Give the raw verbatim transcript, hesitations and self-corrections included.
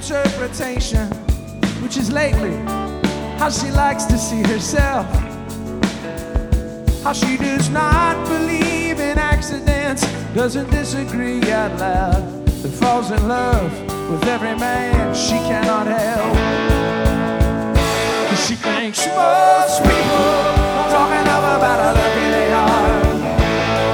interpretation, which is lately how she likes to see herself, how she does not believe in accidents, doesn't disagree out loud, but falls in love with every man she cannot help.